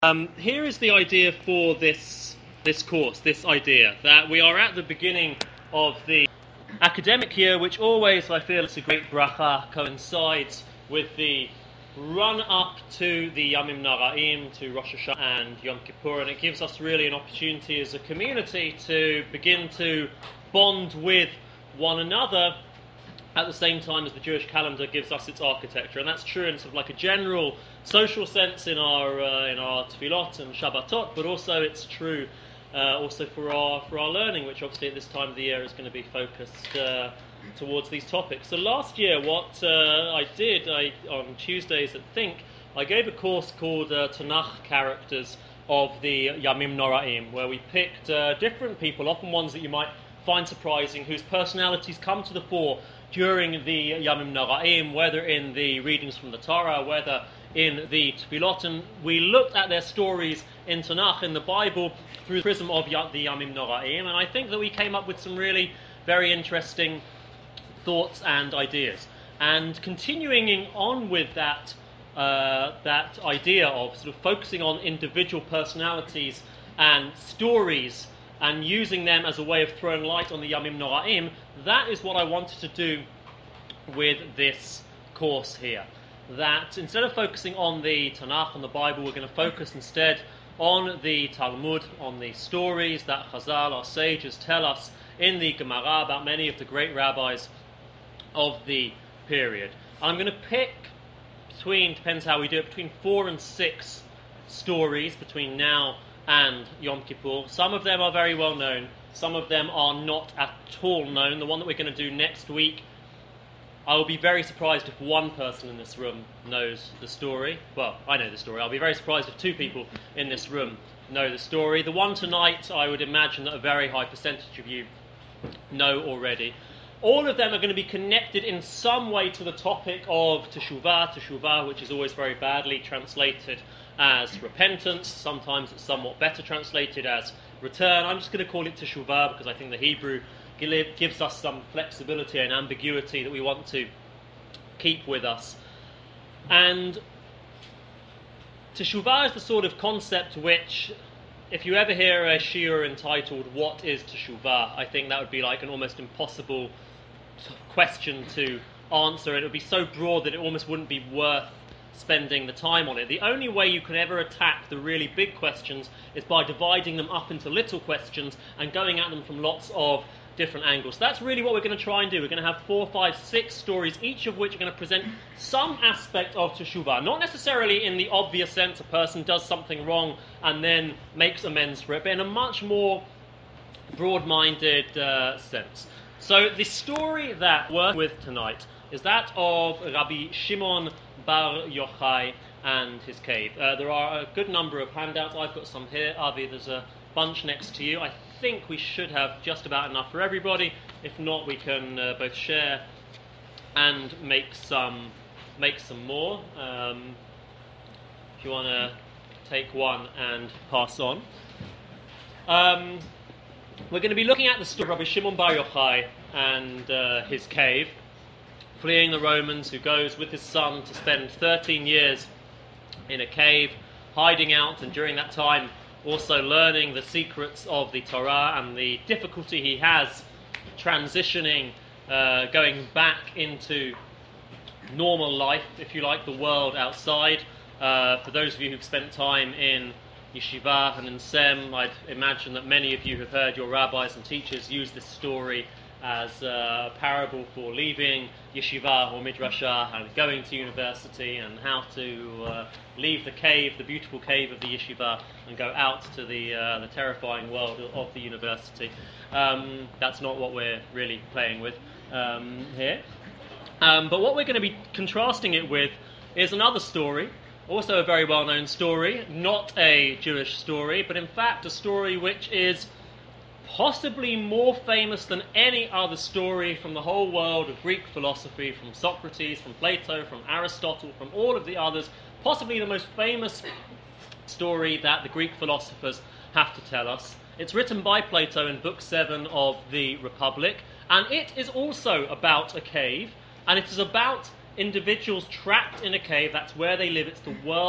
Here is the idea for this course, this idea, that we are at the beginning of the academic year, which always, I feel, it's a great bracha, coincides with the run-up to the Yamim Nara'im, to Rosh Hashanah and Yom Kippur, and it gives us really an opportunity as a community to begin to bond with one another at the same time as the Jewish calendar gives us its architecture. And that's true in sort of like a general social sense in our tefillot and Shabbatot, but also it's true also for our learning, which obviously at this time of the year is going to be focused towards these topics. So last year what I did on Tuesdays at Think, I gave a course called Tanakh Characters of the Yamim Noraim, where we picked different people, often ones that you might find surprising, whose personalities come to the fore during the Yamim Noraim, whether in the readings from the Torah, whether in the Tefillot, and we looked at their stories in Tanakh, in the Bible, through the prism of the Yamim Noraim, and I think that we came up with some really very interesting thoughts and ideas. And continuing on with that idea of sort of focusing on individual personalities and stories and using them as a way of throwing light on the Yamim Noraim, that is what I wanted to do with this course here. That instead of focusing on the Tanakh, on the Bible, we're going to focus instead on the Talmud, on the stories that Chazal, our sages, tell us in the Gemara about many of the great rabbis of the period. I'm going to pick depends how we do it, between 4 and 6 stories between now and Yom Kippur. Some of them are very well known, some of them are not at all known. The one that we're going to do next week, I will be very surprised if one person in this room knows the story. Well, I know the story. I'll be very surprised if 2 people in this room know the story. The one tonight, I would imagine that a very high percentage of you know already. All of them are going to be connected in some way to the topic of teshuvah, which is always very badly translated as repentance. Sometimes it's somewhat better translated as return. I'm just going to call it teshuvah because I think the Hebrew gives us some flexibility and ambiguity that we want to keep with us. And teshuvah is the sort of concept which, if you ever hear a shiur entitled "What is teshuvah?" I think that would be like an almost impossible question to answer. It would be so broad that it almost wouldn't be worth spending the time on it. The only way you can ever attack the really big questions is by dividing them up into little questions and going at them from lots of different angles. That's really what we're going to try and do. We're going to have 4, 5, 6 stories, each of which are going to present some aspect of teshuvah. Not necessarily in the obvious sense a person does something wrong and then makes amends for it, but in a much more broad-minded sense. So the story that we're working with tonight is that of Rabbi Shimon Bar Yochai and his cave. There are a good number of handouts. I've got some here. Avi, there's a bunch next to you. I think we should have just about enough for everybody. If not, we can both share and make some more. If you want to take one and pass on. We're going to be looking at the story of Rabbi Shimon Bar Yochai and his cave, fleeing the Romans, who goes with his son to spend 13 years in a cave, hiding out, and during that time also learning the secrets of the Torah and the difficulty he has transitioning, going back into normal life, if you like, the world outside. For those of you who've spent time in Yeshiva and in Sem, I'd imagine that many of you have heard your rabbis and teachers use this story as a parable for leaving Yeshiva or Midrashah and going to university, and how to leave the cave, the beautiful cave of the Yeshiva, and go out to the terrifying world of the university. That's not what we're really playing with here. But what we're going to be contrasting it with is another story, also a very well-known story, not a Jewish story, but in fact a story which is possibly more famous than any other story from the whole world of Greek philosophy, from Socrates, from Plato, from Aristotle, from all of the others. Possibly the most famous story that the Greek philosophers have to tell us. It's written by Plato in Book 7 of the Republic, and it is also about a cave, and it is about individuals trapped in a cave. That's where they live. It's the world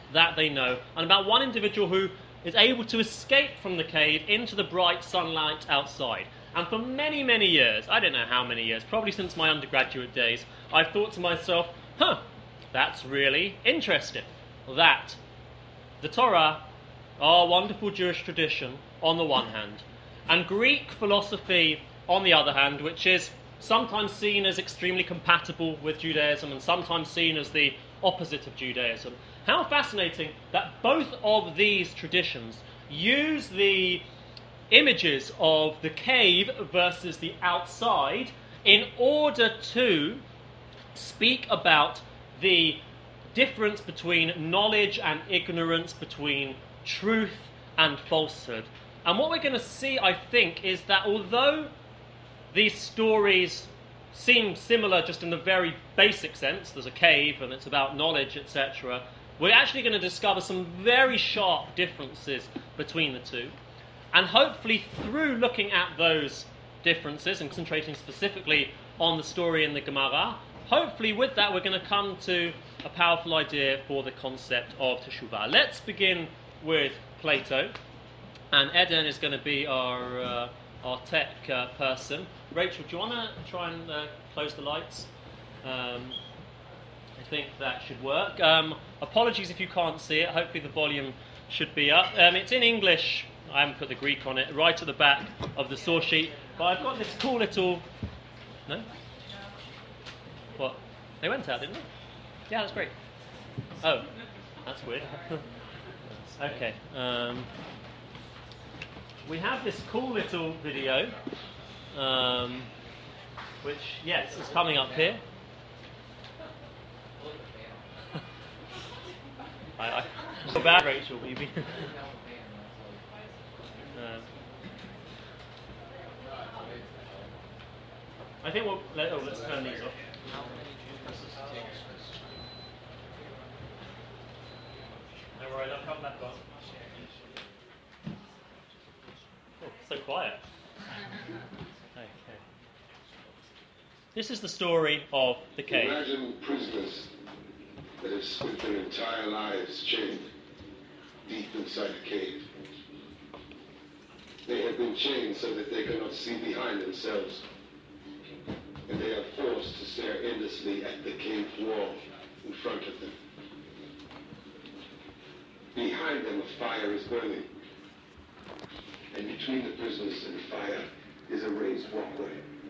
that they know, and about one individual who is able to escape from the cave into the bright sunlight outside. And for many, many years, I don't know how many years, probably since my undergraduate days, I've thought to myself, that's really interesting. That the Torah, our wonderful Jewish tradition, on the one hand, and Greek philosophy on the other hand, which is sometimes seen as extremely compatible with Judaism and sometimes seen as the opposite of Judaism. How fascinating that both of these traditions use the images of the cave versus the outside in order to speak about the difference between knowledge and ignorance, between truth and falsehood. And what we're going to see, I think, is that although these stories seem similar just in a very basic sense, there's a cave and it's about knowledge, etc., we're actually going to discover some very sharp differences between the two. And hopefully through looking at those differences and concentrating specifically on the story in the Gemara, hopefully with that we're going to come to a powerful idea for the concept of Teshuvah. Let's begin with Plato, and Eden is going to be our tech person. Rachel, do you want to try and close the lights? I think that should work. Apologies if you can't see it. Hopefully the volume should be up. It's in English. I haven't put the Greek on it. Right at the back of the source sheet. But I've got this cool little... No? What? They went out, didn't they? Yeah, that's great. Oh, that's weird. Okay. We have this cool little video, which, yes, is coming up here. I so bad, Rachel. I think let's turn these off. Don't worry, they'll come back on. Oh, so quiet. Okay. This is the story of the cave. Imagine prisoners that have spent their entire lives chained deep inside a cave. They have been chained so that they cannot see behind themselves. And they are forced to stare endlessly at the cave wall in front of them. Behind them, a fire is burning. And between the prisoners and the fire is a raised walkway.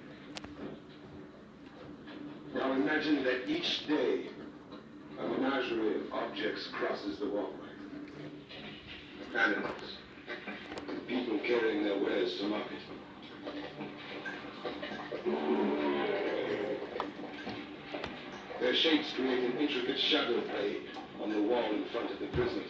Now imagine that each day a menagerie of objects crosses the walkway. Animals, and people carrying their wares to market. Their shapes create an intricate shadow play on the wall in front of the prisoners.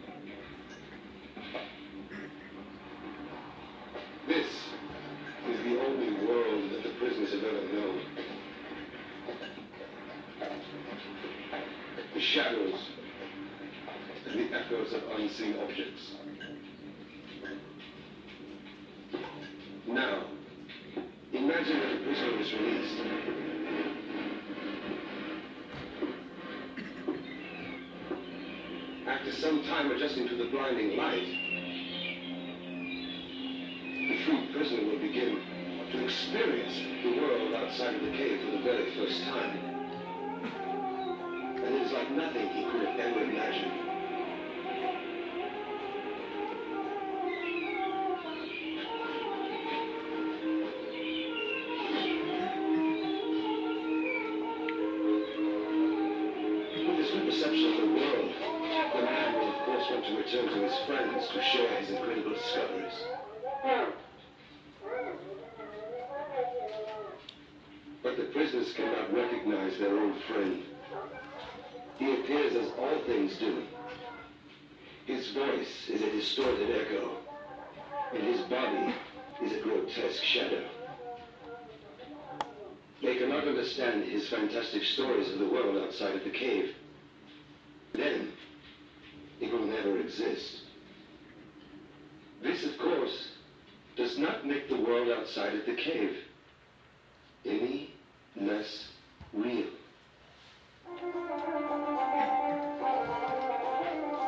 This is the only world that the prisoners have ever known. The shadows and the echoes of unseen objects. Now, imagine that a prisoner is released. After some time adjusting to the blinding light, the freed prisoner will begin to experience the world outside of the cave for the very first time. And it is like nothing he could have ever imagined. With this new perception of the world, the man will of course want to return to his friends to share his incredible discoveries. But the prisoners cannot recognize their old friend. He appears as all things do. His voice is a distorted echo, and his body is a grotesque shadow. They cannot understand his fantastic stories of the world outside of the cave. Then, it will never exist. This, of course, does not make the world outside of the cave any less real.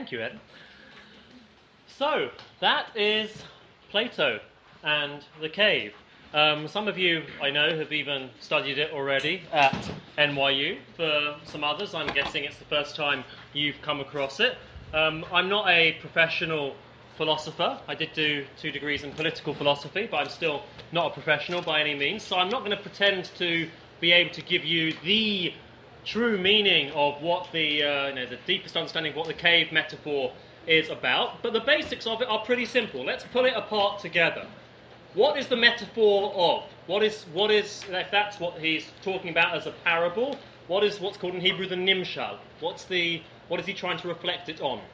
Thank you, Ed. So, that is Plato and the cave. Some of you, I know, have even studied it already at NYU. For some others, I'm guessing it's the first time you've come across it. I'm not a professional philosopher. I did do 2 degrees in political philosophy, but I'm still not a professional by any means. So I'm not going to pretend to be able to give you the true meaning of what the deepest understanding of what the cave metaphor is about. But the basics of it are pretty simple. Let's pull it apart together. What is the metaphor of? What is if that's what he's talking about as a parable? What's called in Hebrew the nimshal? What is he trying to reflect it on?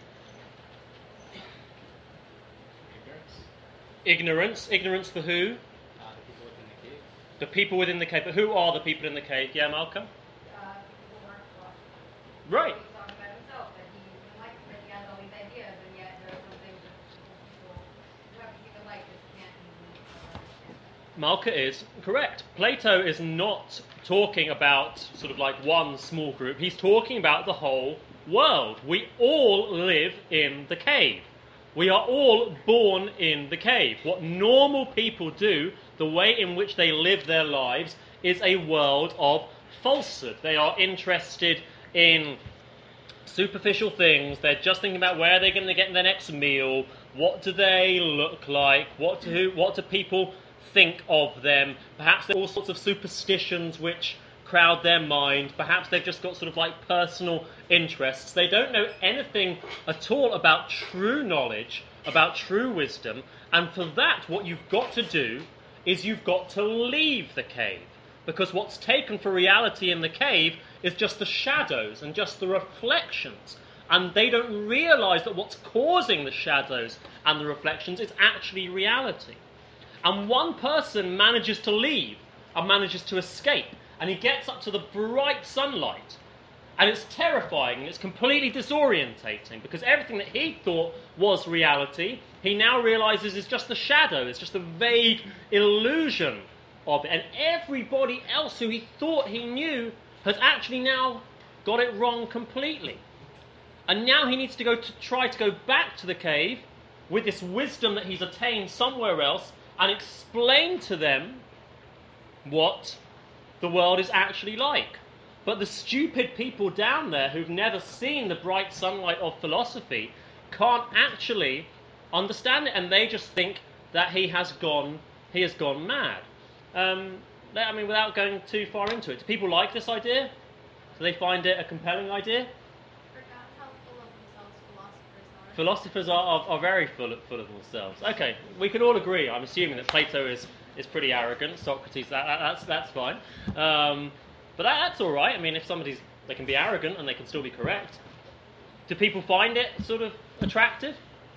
Ignorance. Ignorance for who? The people within the cave. The people within the cave. But who are the people in the cave? Yeah, Malcolm? People who weren't philosophers. Right. He's talking about himself, that he has all these ideas, and yet there are some things that people who have to keep it light just can't easily understand that. Malka is correct. Plato is not talking about sort of like one small group. He's talking about the whole world. We all live in the cave. We are all born in the cave. What normal people do, the way in which they live their lives, is a world of falsehood. They are interested in superficial things. They're just thinking about where they're going to get their next meal. What do they look like? What do people think of them? Perhaps there are all sorts of superstitions which crowd their mind. Perhaps they've just got sort of like personal interests. They don't know anything at all about true knowledge, about true wisdom. And for that, what you've got to do is you've got to leave the cave. Because what's taken for reality in the cave is just the shadows and just the reflections. And they don't realise that what's causing the shadows and the reflections is actually reality. And one person manages to leave and manages to escape. And he gets up to the bright sunlight. And it's terrifying and it's completely disorientating because everything that he thought was reality, he now realises is just the shadow, it's just a vague illusion of it. And everybody else who he thought he knew has actually now got it wrong completely. And now he needs to try to go back to the cave with this wisdom that he's attained somewhere else and explain to them what the world is actually like. But the stupid people down there who've never seen the bright sunlight of philosophy can't actually understand it, and they just think that he has gone mad. Without going too far into it, do people like this idea? Do they find it a compelling idea? Forgot how full of themselves philosophers are. Philosophers are very full of themselves. Okay, we can all agree. I'm assuming that Plato is pretty arrogant. Socrates, that's fine. But that's all right. I mean, if they can be arrogant and they can still be correct. Do people find it sort of attractive?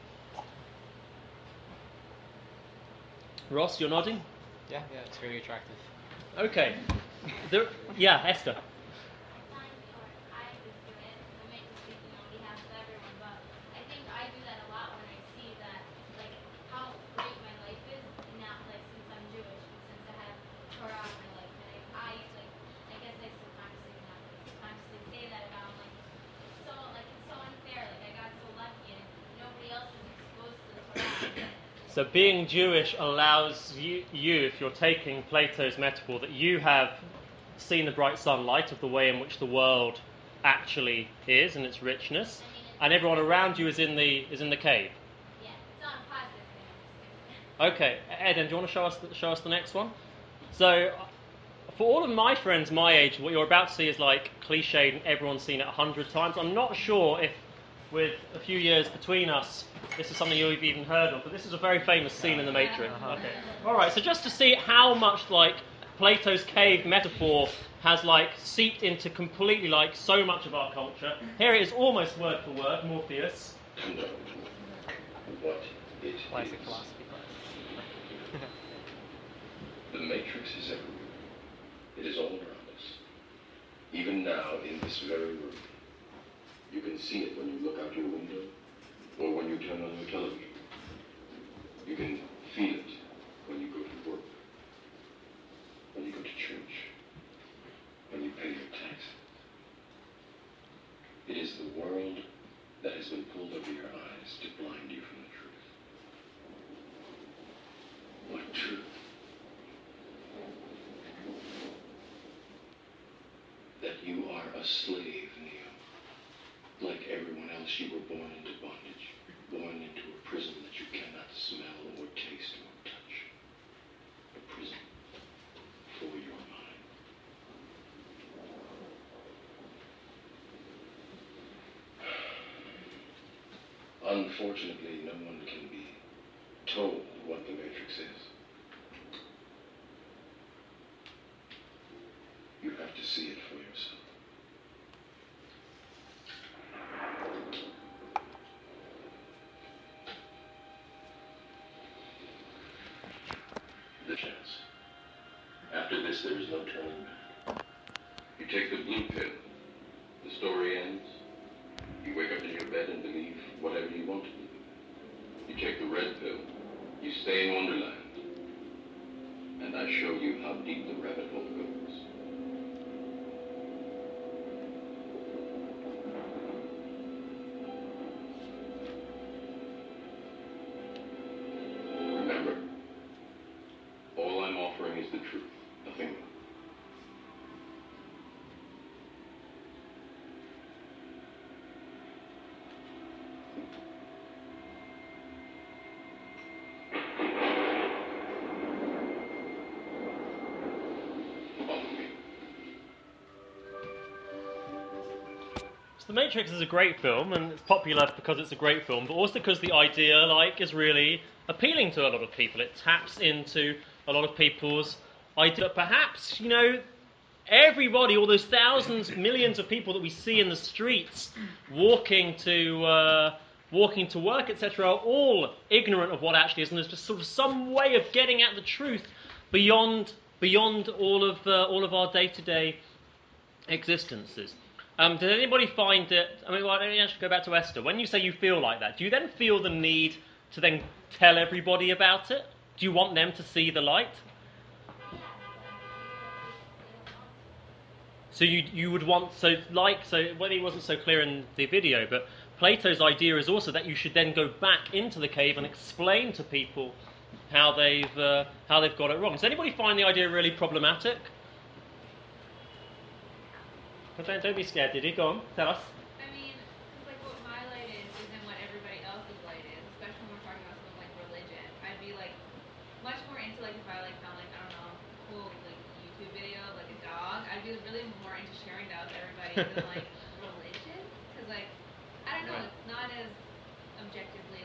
Ross, you're nodding? Yeah, it's very attractive. Okay. Esther. Sometimes, or I just do it. I may just speaking on behalf of everyone, but I think I do that a lot when I see that, like, how great my life is now, like, since I'm Jewish, and since I have Torah in my life, and I guess I subconsciously, not really subconsciously say that about, like, it's so unfair, like, I got so lucky, and nobody else is exposed to the Torah. So being Jewish allows you, if you're taking Plato's metaphor, that you have seen the bright sunlight of the way in which the world actually is and its richness, and everyone around you is in the cave. Yeah, it's not a positive thing, I'm just Okay, kidding. Eden, do you want to show us the next one? So, for all of my friends my age, what you're about to see is like cliched and everyone's seen it 100 times. I'm not sure if, with a few years between us, this is something you've even heard of, but this is a very famous scene in The Matrix. Okay. All right, so just to see how much like Plato's cave metaphor has like seeped into completely like so much of our culture. Here it is, almost word for word, Morpheus. To know what it Classic is. philosophy class. The Matrix is everywhere. It is all around us. Even now, in this very room. You can see it when you look out your window or when you turn on your television. You can feel it when you go to work, when you go to church, when you pay your taxes. It is the world that has been pulled over a slave, Neo. Like everyone else, you were born into bondage. Born into a prison that you cannot smell or taste or touch. A prison for your mind. Unfortunately, no one can be told what the Matrix is. You have to see it for yourself. The chance. After this, there is no turning back. You take the blue pill. The story ends. You wake up in your bed and believe whatever you want to believe. You take the red pill. You stay in Wonderland. And I show you how deep the rabbit hole goes. Remember, all I'm offering is the truth, nothing more. Follow me. So The Matrix is a great film, and it's popular because it's a great film, but also because the idea, is really appealing to a lot of people. It taps into a lot of people's idea. Perhaps, everybody, all those thousands, millions of people that we see in the streets walking to work, etc., are all ignorant of what actually is, and there's just sort of some way of getting at the truth beyond all of our day-to-day existences. Did anybody find it? Let me actually go back to Esther. When you say you feel like that, do you then feel the need to then tell everybody about it? Do you want them to see the light? So you would want, whether he wasn't so clear in the video, but Plato's idea is also that you should then go back into the cave and explain to people how they've got it wrong. Does anybody find the idea really problematic? Don't be scared, Diddy. Go on, tell us. I mean, because what my light is isn't what everybody else's light is, especially when we're talking about something like religion. I'd be much more into if I found I don't know, a cool YouTube video of a dog. I'd be really more into sharing that with everybody than religion, because I don't know, it's not as objectively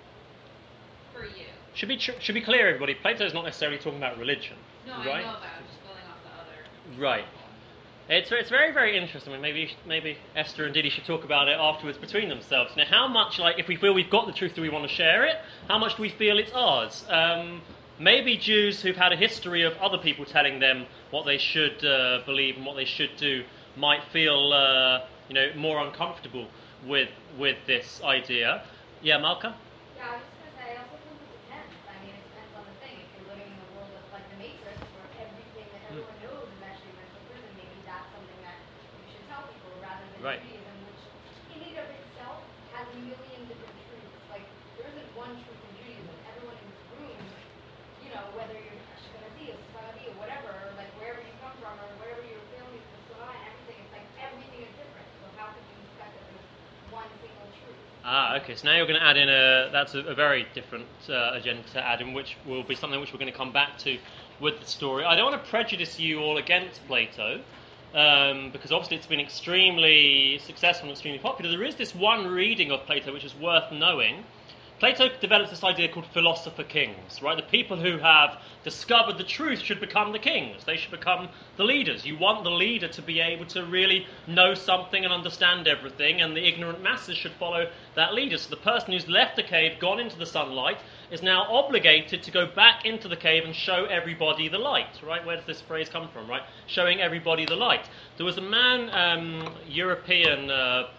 for you. Should be clear, everybody. Plato's not necessarily talking about religion. No, right? I know about it. I'm just going off the other. Right. It's very, very interesting. Maybe Esther and Didi should talk about it afterwards between themselves. Now, how much, if we feel we've got the truth, do we want to share it? How much do we feel it's ours? Maybe Jews who've had a history of other people telling them what they should believe and what they should do might feel, more uncomfortable with this idea. Yeah, Malka? Yeah, I was just going to say, I also think it depends. It depends on the thing. If you're living in the world of the Matrix, where everything that everyone knows is actually mental prison, maybe that's something that you should tell people rather than Right. Judaism, which in and of itself has a million different truths. There isn't one truth in Judaism. Everyone in this room, whether you're Ashkenazi or Sephardi or whatever, or wherever you come from or wherever your family is, and everything, it's everything is different. So how could you expect that there's one single truth? Okay, so now you're going to add in that's a very different agenda to add in, which will be something which we're going to come back to with the story. I don't want to prejudice you all against Plato, because obviously it's been extremely successful and extremely popular. There is this one reading of Plato which is worth knowing. Plato develops this idea called philosopher kings, right? The people who have discovered the truth should become the kings. They should become the leaders. You want the leader to be able to really know something and understand everything, and the ignorant masses should follow that leader. So the person who's left the cave, gone into the sunlight, is now obligated to go back into the cave and show everybody the light, right? Where does this phrase come from, right? Showing everybody the light. There was a man, European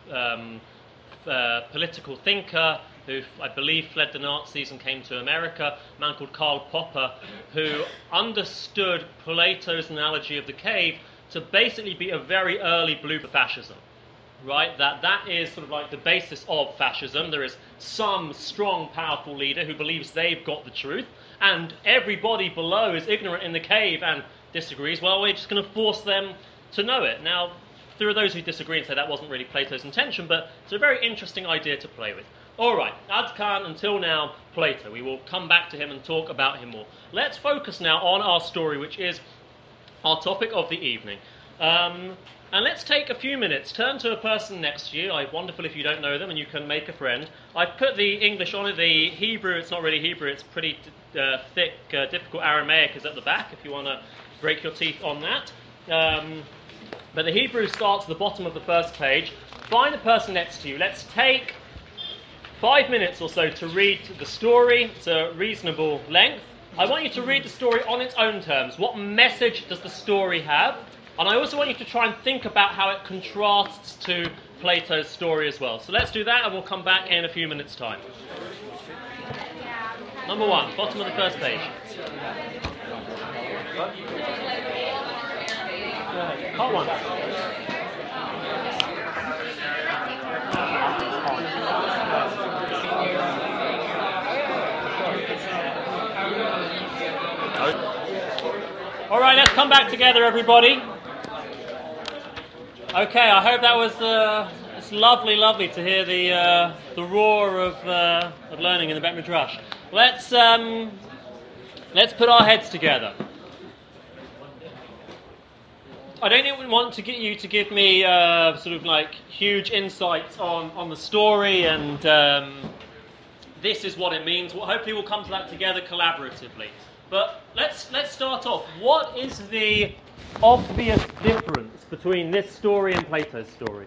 political thinker, who I believe fled the Nazis and came to America, a man called Karl Popper, who understood Plato's analogy of the cave to basically be a very early blueprint for fascism. Right? That is sort of the basis of fascism. There is some strong, powerful leader who believes they've got the truth, and everybody below is ignorant in the cave and disagrees. Well, we're just going to force them to know it. Now, there are those who disagree and say that wasn't really Plato's intention, but it's a very interesting idea to play with. All right, Ad Khan, until now, Plato. We will come back to him and talk about him more. Let's focus now on our story, which is our topic of the evening. And let's take a few minutes, turn to a person next to you. Wonderful if you don't know them and you can make a friend. I've put the English on it. The Hebrew, it's not really Hebrew, it's pretty thick, difficult Aramaic is at the back if you want to break your teeth on that. But the Hebrew starts at the bottom of the first page. Find a person next to you. Let's take 5 minutes or so to read the story. It's a reasonable length. I want you to read the story on its own terms. What message does the story have? And I also want you to try and think about how it contrasts to Plato's story as well. So let's do that and we'll come back in a few minutes' time. Number 1, bottom of the first page. Part 1. All right, let's come back together, everybody. Okay, I hope that was it's lovely to hear the roar of learning in the Bet Midrash. Let's put our heads together. I don't even want to get you to give me sort of like huge insights on the story and this is what it means. Well, hopefully we'll come to that together collaboratively. But let's start off. What is the obvious difference between this story and Plato's story?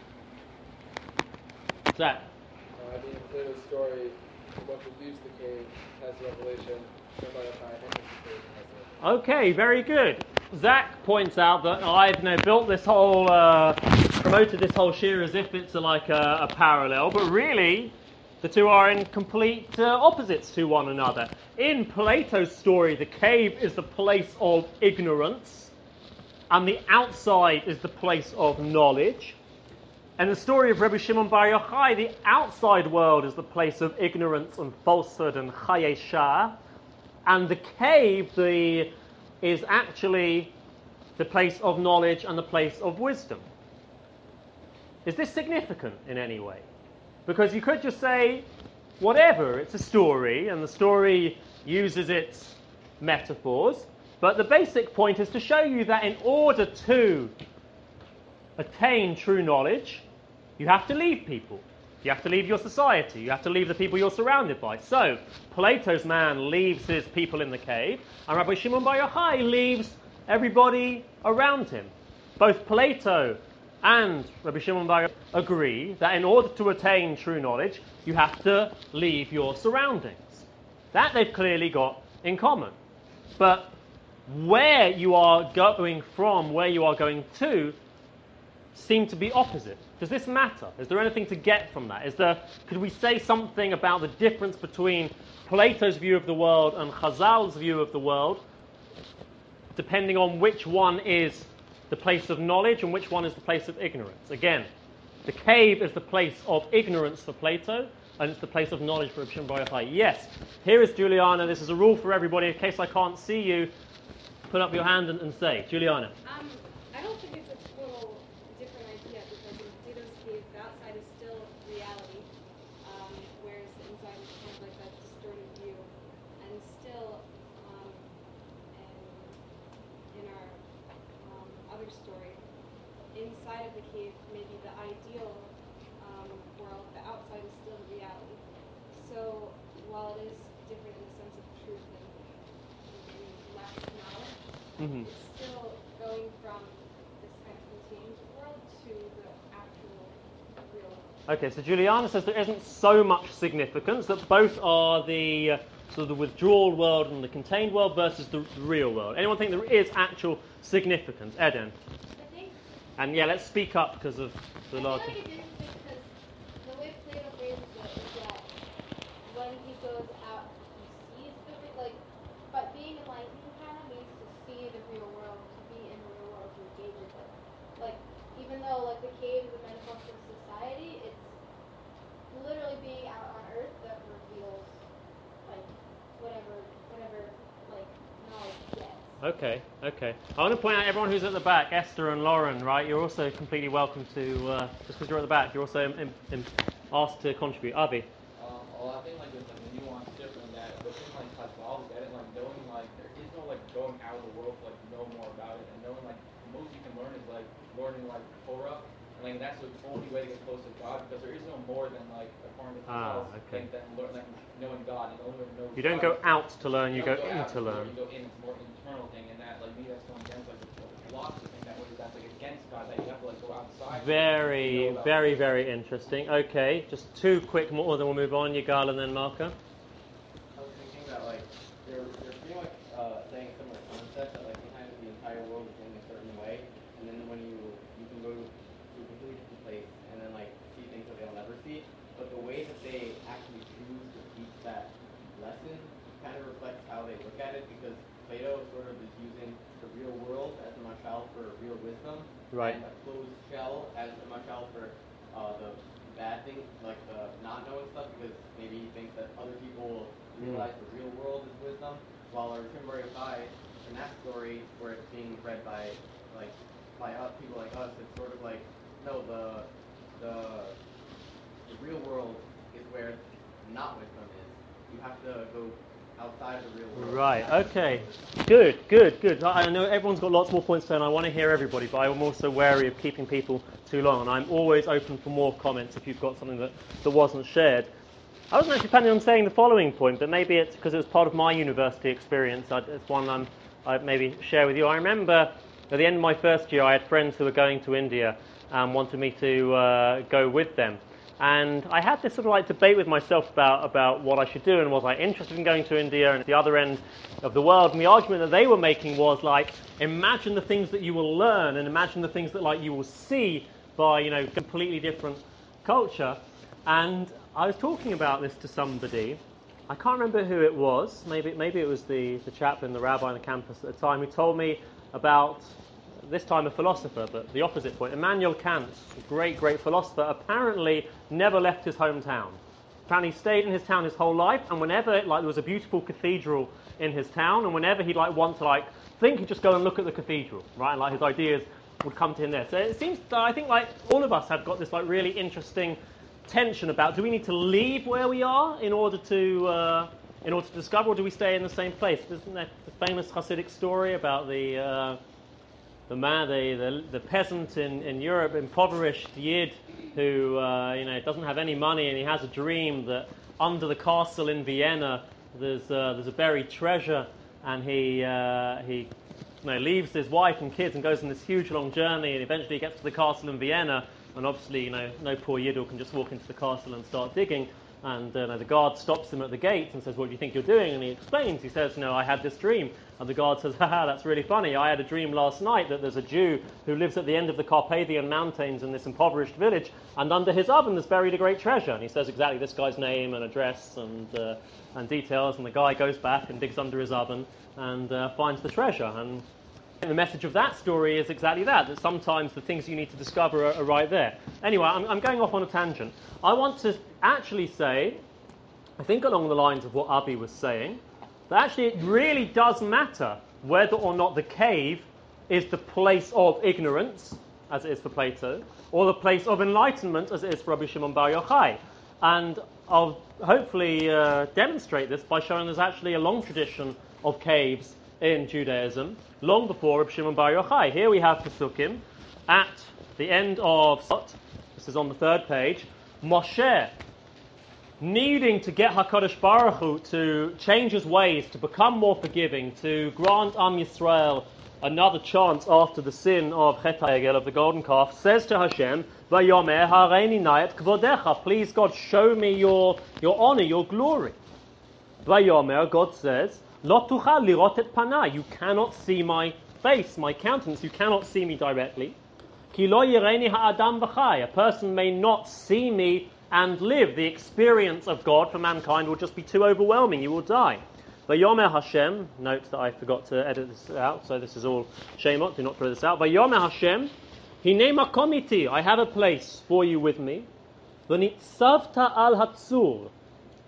Zach? In Plato's story, the one who leaves the cave has the revelation. Nobody enters the cave has it. Okay, very good. Zach points out that I've built this whole, promoted this whole shir as if it's like a parallel, but really the two are in complete opposites to one another. In Plato's story, the cave is the place of ignorance, and the outside is the place of knowledge. And the story of Rabbi Shimon Bar Yochai, the outside world is the place of ignorance and falsehood and chayesha, and the cave is actually the place of knowledge and the place of wisdom. Is this significant in any way? Because you could just say, whatever, it's a story, and the story uses its metaphors, but the basic point is to show you that in order to attain true knowledge, you have to leave people. You have to leave your society. You have to leave the people you're surrounded by. So, Plato's man leaves his people in the cave, and Rabbi Shimon Bar Yochai leaves everybody around him. Both Plato and Rabbi Shimon Bar Yochai agree that in order to attain true knowledge, you have to leave your surroundings. That they've clearly got in common. But where you are going from, where you are going to, seem to be opposite. Does this matter? Is there anything to get from that? Could we say something about the difference between Plato's view of the world and Chazal's view of the world, depending on which one is the place of knowledge and which one is the place of ignorance? Again, the cave is the place of ignorance for Plato, and it's the place of knowledge for Rabbi Shimon Bar Yochai. Yes, here is Juliana. This is a rule for everybody. In case I can't see you, put up your hand and say. Juliana. I don't think it's a total different idea, because in Plato's cave, the outside is still reality, whereas the inside is kind of like that distorted view. And still, in our other story, inside of the cave, maybe the ideal world, the outside is still the reality. So while it is different in the sense of truth and less knowledge, it's still going from this kind of contained world to the actual real world. Okay, so Juliana says there isn't so much significance, that both are the sort of the withdrawal world and the contained world versus the real world. Anyone think there is actual significance? Eden? I think. And yeah, let's speak up because of the larger. I feel like it's interesting because the way Plato phrases it is that when he goes out, he sees but being enlightened kind of means to see the real world, to be in the real world, to engage with it. Like, even though like the cave is a metaphor for society, it's literally being out on Earth that reveals like whatever like knowledge gets. Okay. I want to point out everyone who's at the back, Esther and Lauren, right? You're also completely welcome to, just because you're at the back, you're also asked to contribute. Avi. Well, I think like there's like a nuance different that within like Chazal, that like knowing like there is no like going out of the world to like know more about it, and knowing like the most you can learn is like learning like Torah, and like that's the only way to get close to God, because there is no more than like according to Chazal than knowing God, and the only way to know You don't God go out to learn, you go in out to learn. You go in, it's more internal thing, and that like me that's going against like the philosophy thing that way that's like against God, that you have to like go outside. Very interesting. Okay, just two quick more, then we'll move on. Yigal and then Marco. I was thinking that like you're pretty much saying a similar concept, that like sometimes the entire world is going a certain way, and then when you can go to a completely different place and then like see things that they'll never see. But the way that they actually choose to teach that lesson kind of reflects how they look at it, because Plato sort of is using the real world as a mashal for real wisdom, Right. and a closed shell as a mashal for the bad things, like the not knowing stuff, because maybe he thinks that other people will realize the real world is wisdom, while our Rishon Bar Yochai, in that story, where it's being read by people like us, it's sort of like, no, the real world is where not wisdom is. You have to go outside of the real world. Right, okay. Good. I know everyone's got lots more points to say, and I want to hear everybody, but I'm also wary of keeping people too long, and I'm always open for more comments if you've got something that wasn't shared. I wasn't actually planning on saying the following point, but maybe it's because it was part of my university experience. It's one I'd maybe share with you. I remember at the end of my first year, I had friends who were going to India and wanted me to go with them. And I had this sort of like debate with myself about what I should do, and was I interested in going to India and at the other end of the world. And the argument that they were making was like, imagine the things that you will learn, and imagine the things that like you will see by completely different culture. And I was talking about this to somebody. I can't remember who it was. Maybe it was the chaplain, the rabbi on the campus at the time, who told me about, this time a philosopher, but the opposite point. Immanuel Kant, great philosopher, apparently never left his hometown. Apparently stayed in his town his whole life, and whenever there was a beautiful cathedral in his town, and whenever he'd want to think, he'd just go and look at the cathedral, right? And his ideas would come to him there. So it seems that I think all of us have got this really interesting tension about, do we need to leave where we are in order to discover, or do we stay in the same place? Isn't that the famous Hasidic story about the peasant in Europe, impoverished Yid, who doesn't have any money, and he has a dream that under the castle in Vienna there's a buried treasure, and he leaves his wife and kids and goes on this huge long journey, and eventually he gets to the castle in Vienna, and obviously no poor Yiddish can just walk into the castle and start digging. And the guard stops him at the gate and says, "What do you think you're doing?" And he explains. He says, I had this dream. And the guard says, "Haha, that's really funny. I had a dream last night that there's a Jew who lives at the end of the Carpathian Mountains in this impoverished village, and under his oven there's buried a great treasure." And he says exactly this guy's name and address and details. And the guy goes back and digs under his oven and finds the treasure. And the message of that story is exactly that sometimes the things you need to discover are right there. Anyway, I'm going off on a tangent. I want to actually say, I think along the lines of what Avi was saying, that actually it really does matter whether or not the cave is the place of ignorance, as it is for Plato, or the place of enlightenment, as it is for Rabbi Shimon Bar Yochai. And I'll hopefully demonstrate this by showing there's actually a long tradition of caves in Judaism, long before Rabbi Shimon Bar Yochai. Here we have Pesukim at the end of Sot. This is on the third page. Moshe, needing to get HaKadosh Baruch Hu to change his ways, to become more forgiving, to grant Am Yisrael another chance after the sin of Chet HaEgel, of the golden calf, says to Hashem, Vayomer hareini nai et kvodecha, please God, show me your honor, your glory. Vayomer, God says, Lo tuchal lirot et panai, you cannot see my face, my countenance, you cannot see me directly. Ki lo yireini ha'adam v'chai, a person may not see me and live. The experience of God for mankind will just be too overwhelming, you will die. Vayomer Hashem, note that I forgot to edit this out, so this is all Shemot, do not throw this out. Vayomer Hashem, Hinei makom iti, I have a place for you with me. V'nitzavta al hatzur,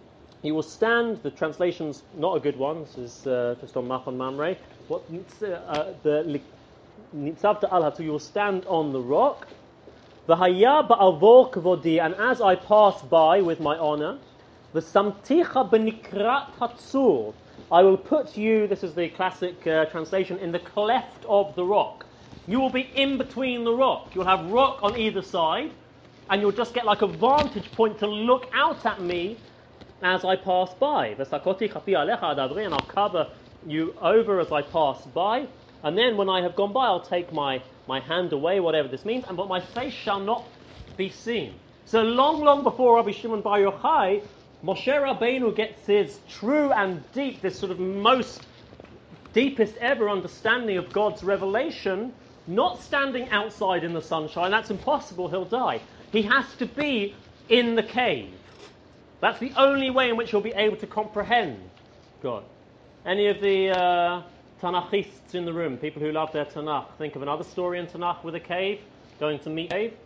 He will stand. The translation's not a good one. This is just on Machon Mamre. What the Nitzavta al Hatu? You will stand on the rock. V'haya ba'avor kavodi, and as I pass by with my honor, v'samticha b'nikrat hatzur, I will put you. This is the classic translation, in the cleft of the rock. You will be in between the rock. You'll have rock on either side, and you'll just get like a vantage point to look out at me as I pass by. V'sakoti chapi alecha adavri, and I'll cover you over as I pass by. And then when I have gone by, I'll take my hand away, whatever this means, but my face shall not be seen. So long before Rabbi Shimon Bar Yochai, Moshe Rabbeinu gets his true and deep, this sort of deepest ever understanding of God's revelation, not standing outside in the sunshine. That's impossible, he'll die. He has to be in the cave. That's the only way in which he'll be able to comprehend God. Any of the Tanachists in the room, people who love their Tanakh, think of another story in Tanakh with a cave, going to meet a cave?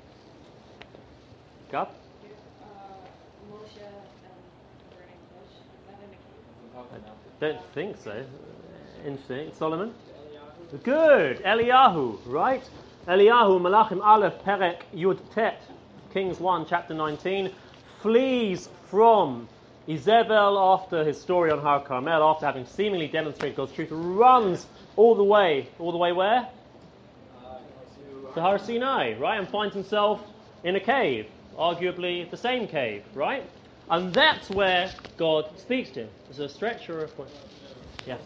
Gab? Moshe and burning bush. Is that in a cave? I don't think so. Interesting. Solomon? Good. Eliyahu, right? Eliyahu, Malachim Aleph, Perek, Yud Tet, Kings 1, chapter 19, flees from Izebel after his story on Har Carmel, after having seemingly demonstrated God's truth, runs all the way where? To Har Sinai, right? And finds himself in a cave, arguably the same cave, right? And that's where God speaks to him. Is it a stretch or a point? Yes.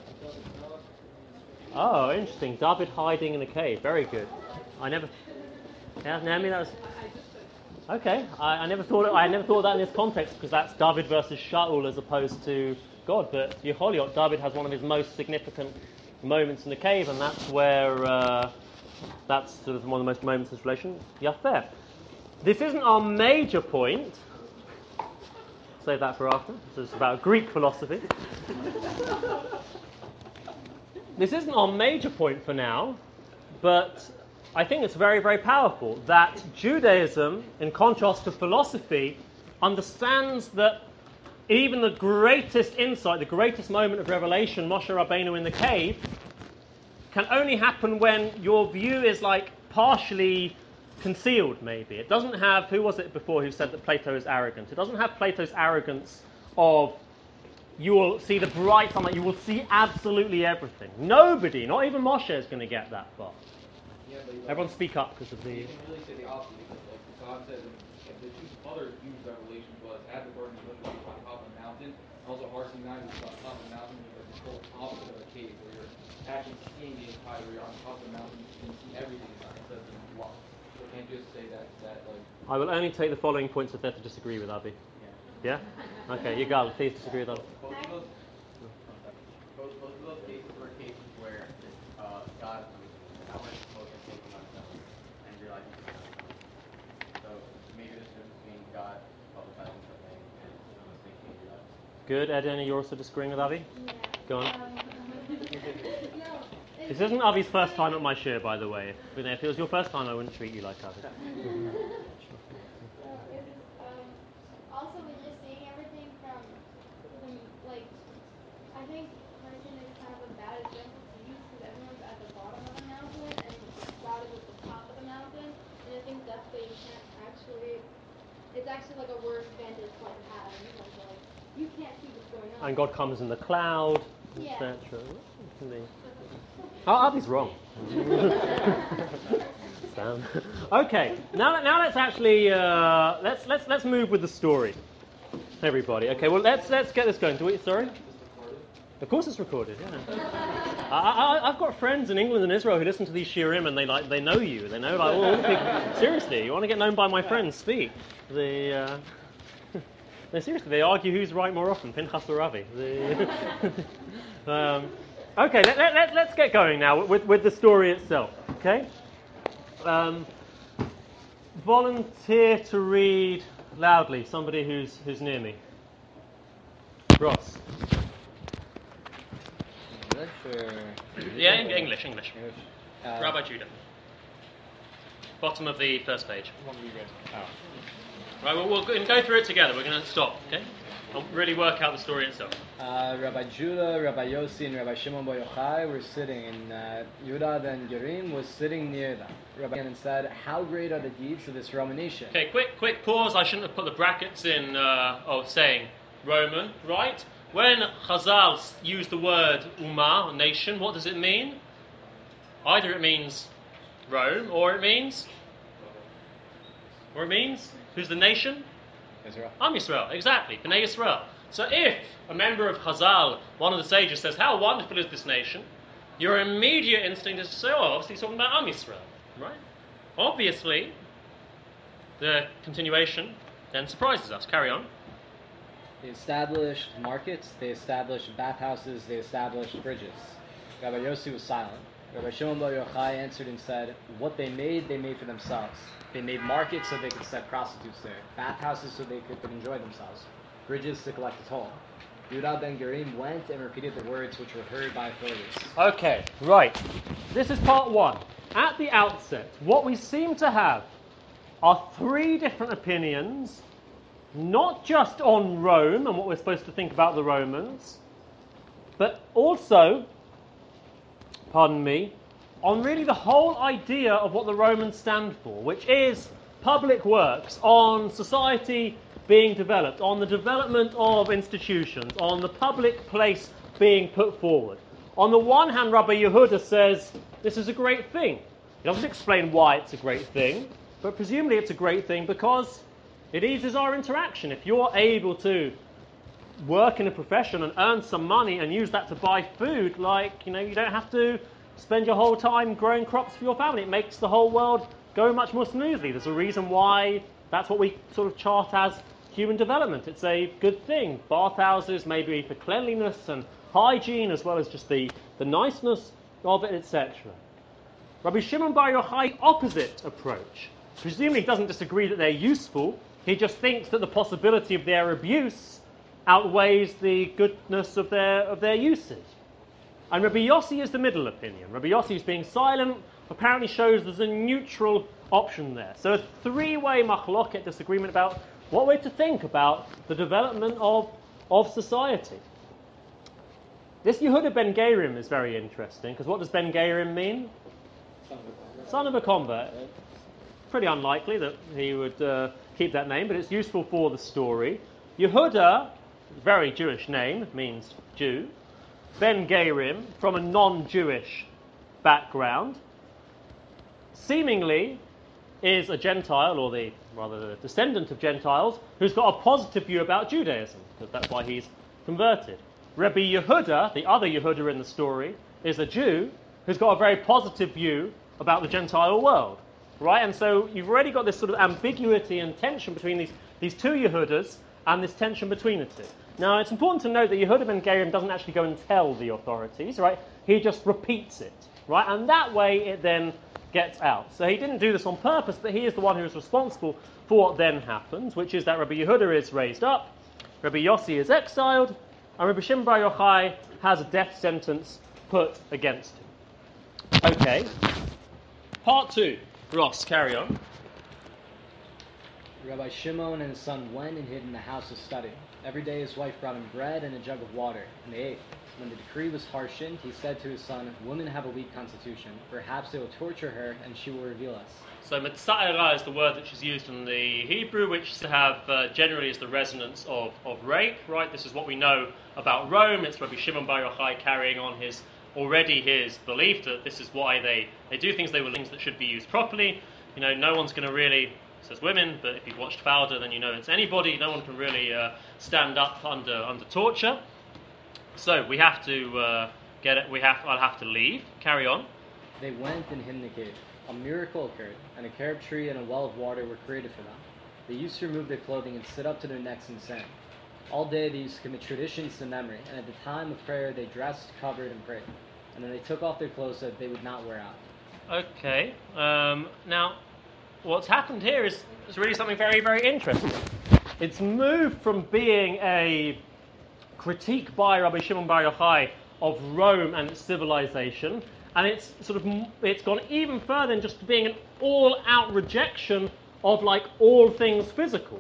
Oh, interesting. David hiding in a cave. Very good. Naomi, that was... Okay, I never thought that in this context, because that's David versus Shaul as opposed to God. But Yecholiot, David has one of his most significant moments in the cave, and that's where that's sort of one of the most moments in this relation. Yafeh. This isn't our major point. Save that for after. This is about Greek philosophy. This isn't our major point for now, but I think it's very, very powerful that Judaism, in contrast to philosophy, understands that even the greatest insight, the greatest moment of revelation, Moshe Rabbeinu in the cave, can only happen when your view is like partially concealed, maybe. It doesn't have, who was it before who said that Plato is arrogant? It doesn't have Plato's arrogance of you will see the bright sunlight, you will see absolutely everything. Nobody, not even Moshe, is going to get that far. Yeah, but Everyone speak up because of the... You can really say the opposite, because like God said, the two other huge revelations was at the burning bush, which was on top of the mountain, and also Har Sinai, which was on top of the mountain, which is like the total opposite of a cave, where you're actually seeing the entire, where you're on top of the mountain, you can see everything instead of being blocked. So you can't just say that like... I will only take the following points if they're to disagree with Abi. Yeah? Okay, Yigal, please disagree with Abi. Both of those cases were cases where God was telling Moshe taking on something and realizing he was not something. So maybe there's a difference between God publicizing something and someone thinking he realizes. Good. Edina, you're also disagreeing with Avi? Yeah. Go on. No. This isn't Avi's first time at my shir, by the way. If it was your first time, I wouldn't treat you like Avi. Also, when you're seeing everything from the, like, I think person is kind of a bad example to use because everyone's at the bottom of the mountain and God is at the top of the mountain. And I think that's why you can't actually, it's actually like a worse vantage point to have. And like, you can't see what's going on. And God comes in the cloud, Yeah. etc. Oh, Avi's wrong. Sam. Okay, now let's actually let's move with the story, everybody. Okay, well let's get this going. Sorry. Of course it's recorded. Yeah. I've got friends in England and Israel who listen to these shiurim and they know you. They know like all the people. Seriously, you want to get known by my friends? Speak. No, seriously, they argue who's right more often, Pinchas or Ravi. Okay, let's get going now with the story itself. Okay. Volunteer to read loudly. Somebody who's near me. Ross. English or? Yeah, English. Rabbi Judah. Bottom of the first page. One we read. Oh. Right, well, we're going to go through it together. We're going to stop, okay? I'll really work out the story itself. Rabbi Judah, Rabbi Yossi, and Rabbi Shimon Bar Yochai were sitting, and Yehuda ben Gerim was sitting near them. Rabbi Yochanan said, "How great are the deeds of this Roman nation?" Okay, quick pause. I shouldn't have put the brackets in of saying Roman, right? When Chazal use the word Ummah, nation, what does it mean? Either it means Rome, or it means who's the nation? Israel. Am Yisrael, exactly, Bnei Yisrael. So if a member of Chazal, one of the sages, says, "How wonderful is this nation?" your immediate instinct is to say, "Oh, obviously he's talking about Am Yisrael," right? Obviously, the continuation then surprises us. Carry on. They established markets, they established bathhouses, they established bridges. Rabbi Yossi was silent. Rabbi Shimon Bar Yochai answered and said, "What they made for themselves. They made markets so they could set prostitutes there, bathhouses so they could enjoy themselves, bridges to collect a toll." Yehuda ben Gerim went and repeated the words which were heard by authorities. Okay, right. This is part one. At the outset, what we seem to have are three different opinions, not just on Rome and what we're supposed to think about the Romans, but also, on really the whole idea of what the Romans stand for, which is public works, on society being developed, on the development of institutions, on the public place being put forward. On the one hand, Rabbi Yehuda says this is a great thing. He doesn't explain why it's a great thing, but presumably it's a great thing because it eases our interaction. If you're able to work in a profession and earn some money and use that to buy food, you don't have to spend your whole time growing crops for your family. It makes the whole world go much more smoothly. There's a reason why that's what we sort of chart as human development. It's a good thing. Bathhouses maybe for cleanliness and hygiene, as well as just the niceness of it, etc. Rabbi Shimon Bar Yochai, opposite approach. Presumably he doesn't disagree that they're useful. He just thinks that the possibility of their abuse outweighs the goodness of their usage. And Rabbi Yossi is the middle opinion. Rabbi Yossi is being silent, apparently shows there's a neutral option there. So a three-way machloket disagreement about what we're to think about the development of society. This Yehuda ben Gerim is very interesting, because what does ben Gerim mean? Son of a convert. Pretty unlikely that he would keep that name, but it's useful for the story. Yehuda, very Jewish name, means Jew. Ben Gerim, from a non-Jewish background, seemingly is a Gentile, or the descendant of Gentiles, who's got a positive view about Judaism, because that's why he's converted. Rabbi Yehuda, the other Yehuda in the story, is a Jew who's got a very positive view about the Gentile world. Right? And so you've already got this sort of ambiguity and tension between these two Yehudas, and this tension between the two. Now, it's important to note that Yehuda ben Gerim doesn't actually go and tell the authorities, right? He just repeats it, right? And that way it then gets out. So he didn't do this on purpose, but he is the one who is responsible for what then happens, which is that Rabbi Yehuda is raised up, Rabbi Yossi is exiled, and Rabbi Shimon Bar Yochai has a death sentence put against him. Okay. Part 2. Ross, carry on. Rabbi Shimon and his son went and hid in the house of study. Every day his wife brought him bread and a jug of water, and they ate. When the decree was harshened, he said to his son, "Women have a weak constitution. Perhaps they will torture her, and she will reveal us." So metza'era is the word which is used in the Hebrew, which generally is the resonance of rape, right? This is what we know about Rome. It's Rabbi Shimon Bar Yochai carrying on his belief that this is why they do things. They were things that should be used properly. No one's going to really, it says women, but if you've watched Fauda, then you know it's anybody. No one can really stand up under torture. So we have to get it. I'll have to leave. Carry on. They went and hid in the cave. A miracle occurred, and a carob tree and a well of water were created for them. They used to remove their clothing and sit up to their necks in sand. All day they used to commit traditions to memory, and at the time of prayer they dressed, covered, and prayed. And then they took off their clothes so that they would not wear out. Okay. Now, what's happened here is really something very, very interesting. It's moved from being a critique by Rabbi Shimon Bar Yochai of Rome and its civilization, and it's gone even further than just being an all-out rejection of all things physical.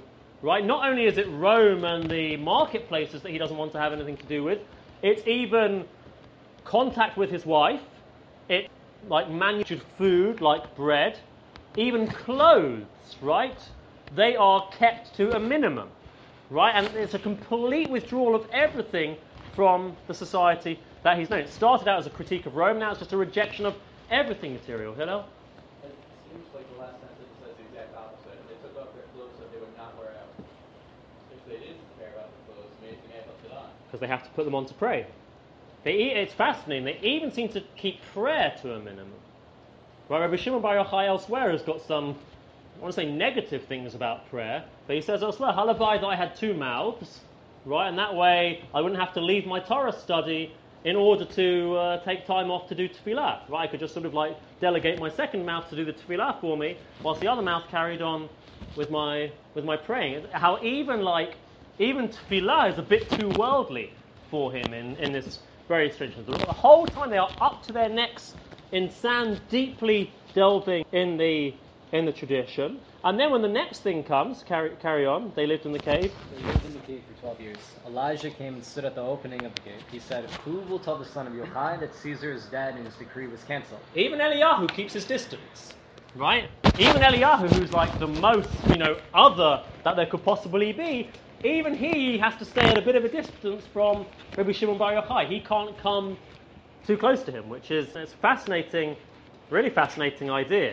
right? Not only is it Rome and the marketplaces that he doesn't want to have anything to do with, it's even contact with his wife, it's like manufactured food, like bread, even clothes, right? They are kept to a minimum, right? And it's a complete withdrawal of everything from the society that he's known. It started out as a critique of Rome, now it's just a rejection of everything material, you know? It seems like the last sentence says the exact opposite. They took off their clothes that they would not wear out. If they didn't care about the clothes, maybe they may have left it on. Because they have to put them on to pray. It's fascinating. They even seem to keep prayer to a minimum. Right, Rabbi Shimon Bar Yochai elsewhere has got some, I want to say negative things about prayer, but he says elsewhere, Halabai that I had two mouths, right, and that way I wouldn't have to leave my Torah study in order to take time off to do tefillah, right? I could just sort of like delegate my second mouth to do the tefillah for me, whilst the other mouth carried on with my praying. How even tefillah is a bit too worldly for him in this very strange. The whole time they are up to their necks in sand, deeply delving in the tradition. And then when the next thing comes, carry on, they lived in the cave. They lived in the cave for 12 years. Elijah came and stood at the opening of the cave. He said, "Who will tell the son of Yochai that Caesar is dead and his decree was cancelled?" Even Eliyahu keeps his distance, right? Even Eliyahu, who's like the most, other that there could possibly be, even he has to stay at a bit of a distance from Rabbi Shimon Bar Yochai. He can't come too close to him, which is it's fascinating, really fascinating idea.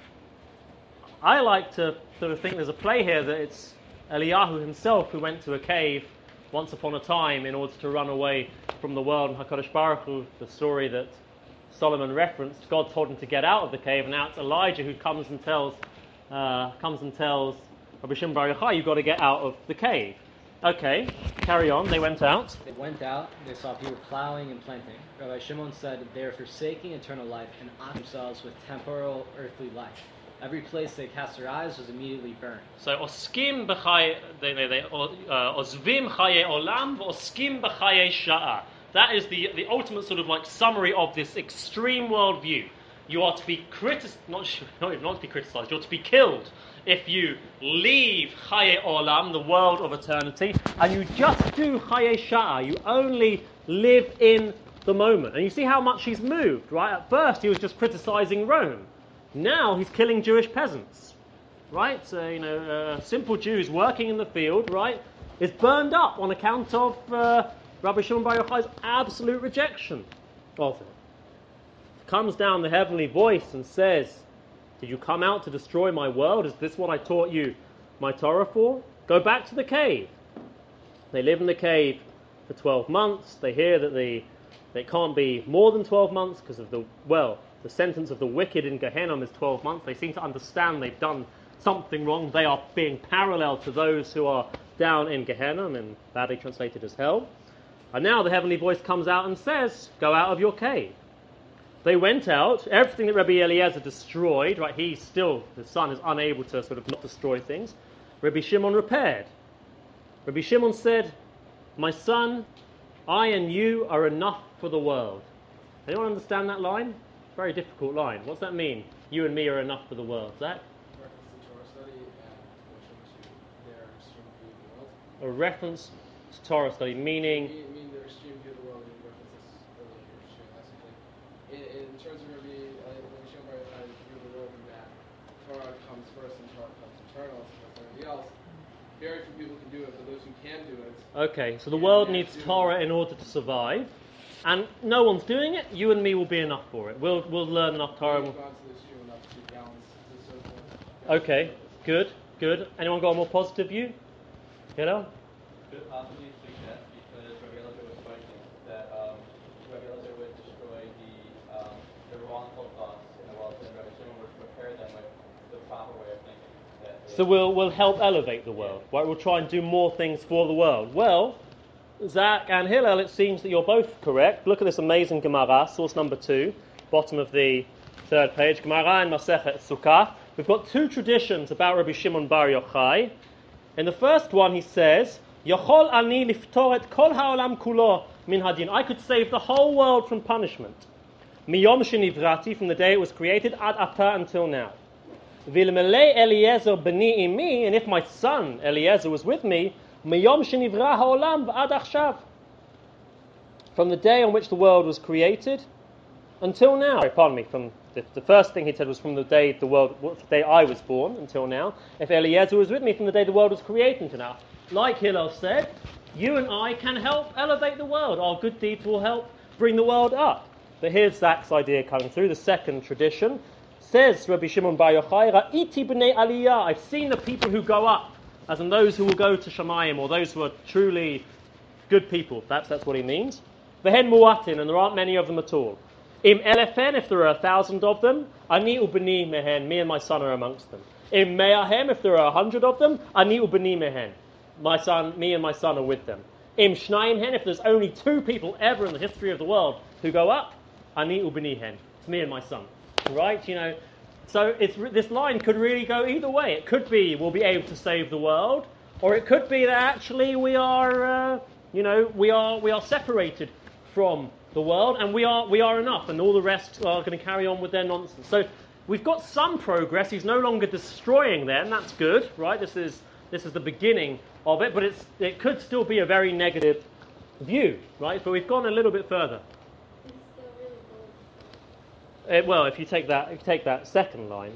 I like to sort of think there's a play here that it's Eliyahu himself who went to a cave once upon a time in order to run away from the world. And HaKadosh Baruch Hu, the story that Solomon referenced, God told him to get out of the cave, and now it's Elijah who comes and tells Rabbi Shimon Bar Yochai, you've got to get out of the cave. Okay, carry on. They went out. They went out, they saw people plowing and planting. Rabbi Shimon said, "They are forsaking eternal life and occup themselves with temporal earthly life. Every place they cast their eyes was immediately burned." So, oskim b'chaye, ozvim chaye olam, oskim b'chaye sha'a. That is the ultimate sort of like summary of this extreme worldview. You are to be not to be criticized. You're to be killed if you leave chaye olam, the world of eternity, and you just do chaye sha'a. You only live in the moment. And you see how much he's moved, right? At first, he was just criticizing Rome. Now he's killing Jewish peasants, right? So, simple Jews working in the field, right, is burned up on account of Rabbi Shimon Bar Yochai's absolute rejection of it. Comes down the heavenly voice and says, "Did you come out to destroy my world? Is this what I taught you my Torah for? Go back to the cave." They live in the cave for 12 months. They hear that they can't be more than 12 months because of the sentence of the wicked in Gehenna is 12 months. They seem to understand they've done something wrong. They are being parallel to those who are down in Gehenna, and badly translated as hell. And now the heavenly voice comes out and says, "Go out of your cave." They went out. Everything that Rabbi Eliezer destroyed, right? The son is unable to sort of not destroy things. Rabbi Shimon repaired. Rabbi Shimon said, "My son, I and you are enough for the world." Anyone understand that line? Very difficult line. What's that mean? You and me are enough for the world. Zach? A reference to Torah study, meaning their extreme view of the world. In terms of Rabbi Shimon Bar Yochai's view of the world, that Torah comes first and Torah comes eternal, so everything else. Very few people can do it, but those who can do it. Okay, so the world needs Torah in order to survive, and no one's doing it. You and me will be enough for it. We'll learn enough Torah. Okay, good. Anyone got a more positive view? Could it possibly suggest, because Rabbi Eliezer was striking, that Rabbi Eliezer would destroy the wrongful thoughts in the world, and Rabbi Shimon would prepare them with the proper way of thinking? So we'll help elevate the world, right? We'll try and do more things for the world. Well, Zach and Hillel, it seems that you're both correct. Look at this amazing Gemara, source number 2, bottom of the 3rd page. Gemara in Masechet Sukkah. We've got two traditions about Rabbi Shimon Bar Yochai. In the first one, he says, "Yochol ani liftor et kol ha'olam kulo min hadin." I could save the whole world from punishment. Miyom shenivrati, from the day it was created, ad ata, until now. V'ilmelei Eliezer b'ni imi, and if my son Eliezer was with me, miyom shenivra ha'olam v'ad achshav, from the day on which the world was created until now. Pardon me, from the first thing he said was from the day the day I was born until now. If Eliezer was with me from the day the world was created until now. Like Hillel said, you and I can help elevate the world. Our good deeds will help bring the world up. But here's Zach's idea coming through, the second tradition. Says Rabbi Shimon Bar Yochai, Ra'iti b'nei aliyah, I've seen the people who go up, as in those who will go to Shamayim, or those who are truly good people. Perhaps that's what he means. V'hen mu'atin, and there aren't many of them at all. Im elefen, if there are 1,000 of them, ani ubni mehen, me and my son are amongst them. Im me'ahem, if there are 100 of them, ani ubni mehen, me and my son are with them. Im shnayim hen, if there's only 2 people ever in the history of the world who go up, ani ubni hen, it's me and my son. Right, so this line could really go either way. It could be we'll be able to save the world, or it could be that actually we are separated from the world, and we are enough, and all the rest are going to carry on with their nonsense. So we've got some progress. He's no longer destroying them. That's good, right? This is the beginning of it, but it could still be a very negative view, right? But we've gone a little bit further. Well, if you take that second line.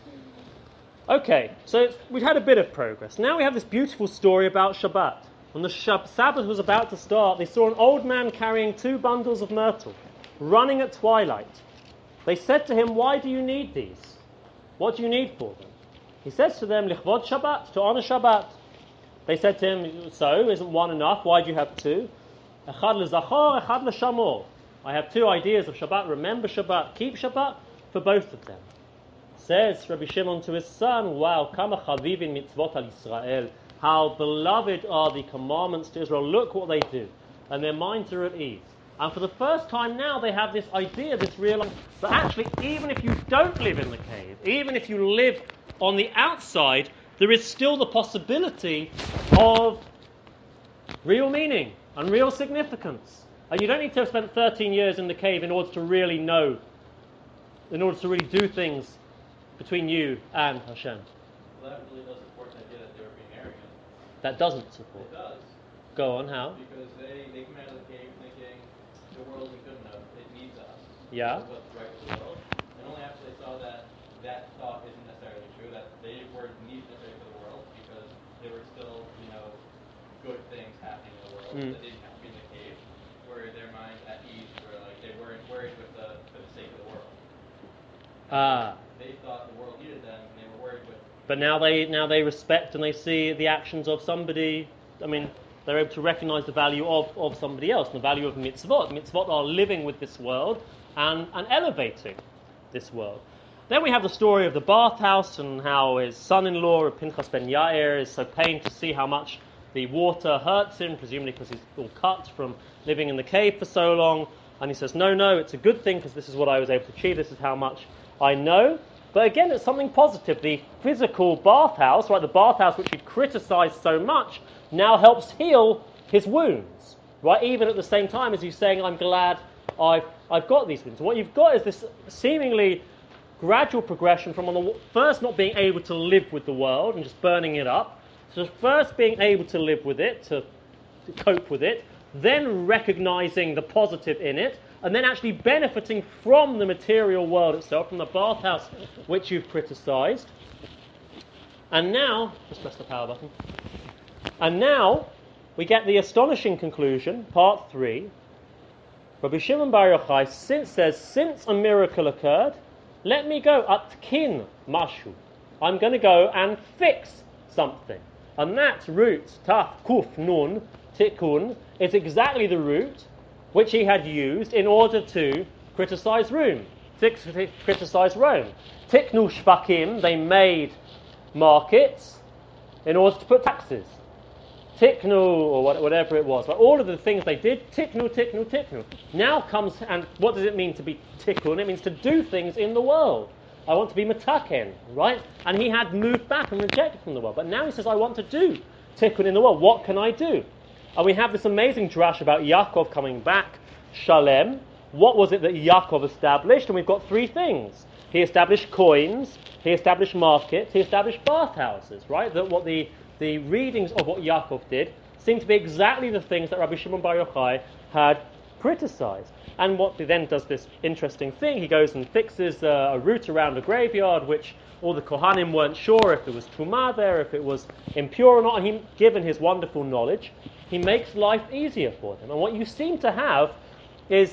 Okay, so we've had a bit of progress. Now we have this beautiful story about Shabbat. When the Sabbath was about to start, they saw an old man carrying 2 bundles of myrtle, running at twilight. They said to him, "Why do you need these? What do you need for them?" He says to them, "Lichvod Shabbat, to honor Shabbat." They said to him, "So, isn't one enough? Why do you have 2? Echad lezachor, echad leshamor. I have 2 ideas of Shabbat. Remember Shabbat, keep Shabbat for both of them." Says Rabbi Shimon to his son, "Wow, kama chavivin mitzvot al Yisrael. How beloved are the commandments to Israel. Look what they do." And their minds are at ease. And for the first time now they have this idea, this realization, that actually even if you don't live in the cave, even if you live on the outside, there is still the possibility of real meaning and real significance. And you don't need to have spent 13 years in the cave in order to really know, in order to really do things between you and Hashem. Well, that really does support the idea that they were being arrogant. That doesn't support. It does. Go on, how? Because they came out of the cave thinking the world isn't good enough, it needs us. Yeah. That's what's right with the world. And only after they saw that thought isn't necessarily true, that they were needed necessarily for the world, because there were still, good things happening in the world that didn't have to be in the cave, where their minds at ease, where they weren't worried for the sake of the world. They thought the world needed them, and they were worried with. But now they respect and they see the actions of somebody. I mean, they're able to recognize the value of somebody else, and the value of mitzvot. Mitzvot are living with this world and elevating this world. Then we have the story of the bathhouse and how his son-in-law, Pinchas ben Yair, is so pained to see how much the water hurts him, presumably because he's all cut from living in the cave for so long. And he says, no, it's a good thing because this is what I was able to achieve. This is how much I know. But again, it's something positive. The physical bathhouse, right, the bathhouse which he criticized so much, now helps heal his wounds, right? Even at the same time as he's saying, I'm glad I've got these wounds. What you've got is this seemingly gradual progression from first not being able to live with the world and just burning it up, to first being able to live with it, to cope with it, then recognizing the positive in it, and then actually benefiting from the material world itself, from the bathhouse which you've criticized. And now, just press the power button. And now, we get the astonishing conclusion, part 3. Rabbi Shimon Bar Yochai says, since a miracle occurred, let me go, atkin mashu. I'm going to go and fix something. And that root, taf kuf nun, tikkun, is exactly the root which he had used in order to criticize Rome. Tiknu shvakim, they made markets in order to put taxes. Tiknu, or whatever it was. But all of the things they did, tiknu. Now comes, and what does it mean to be tikkun? It means to do things in the world. I want to be metaken, right? And he had moved back and rejected from the world. But now he says, I want to do tikkun in the world. What can I do? And we have this amazing drash about Yaakov coming back, Shalem. What was it that Yaakov established? And we've got 3 things. He established coins, he established markets, he established bathhouses, right? That what the readings of what Yaakov did seem to be exactly the things that Rabbi Shimon Bar Yochai had criticized. And what he then does this interesting thing, he goes and fixes a route around a graveyard, which all the Kohanim weren't sure if it was Tumah there, if it was impure or not, and he, given his wonderful knowledge, he makes life easier for them. And what you seem to have is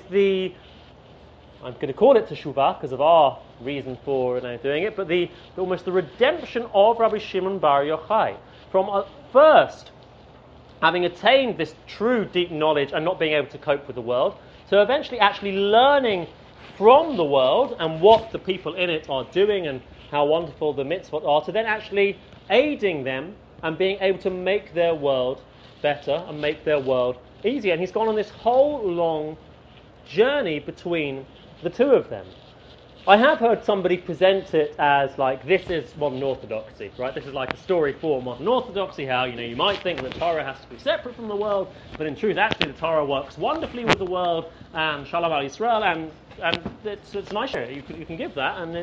I'm going to call it Teshuvah because of our reason for doing it, but almost the redemption of Rabbi Shimon Bar Yochai from first having attained this true deep knowledge and not being able to cope with the world, to eventually actually learning from the world and what the people in it are doing and how wonderful the mitzvot are, to then actually aiding them and being able to make their world better and make their world easier. And he's gone on this whole long journey between the two of them. I have heard somebody present it as like, this is modern orthodoxy, right? This is like a story for modern orthodoxy, how, you might think that Torah has to be separate from the world, but in truth, actually, the Torah works wonderfully with the world, and Shalom Al Yisrael, and it's a nice share. You can give that, and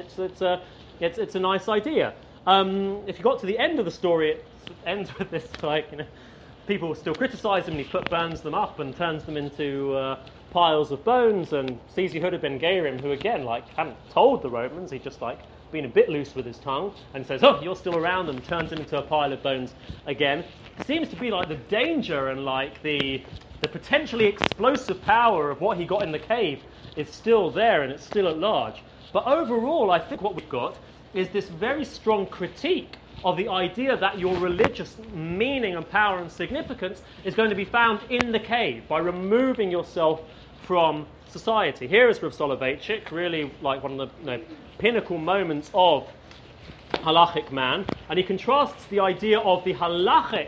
it's a nice idea. If you got to the end of the story, it ends with this, people still criticize him, and he burns them up and turns them into piles of bones, and sees Yehuda ben Gerim, who again, hadn't told the Romans, he just been a bit loose with his tongue, and says, "Oh, you're still around," and turns him into a pile of bones again. It seems to be the danger and the potentially explosive power of what he got in the cave is still there, and it's still at large. But overall, I think what we've got is this very strong critique of the idea that your religious meaning and power and significance is going to be found in the cave by removing yourself from society. Here is Rav Soloveitchik, really one of the pinnacle moments of halachic man, and he contrasts the idea of the halachic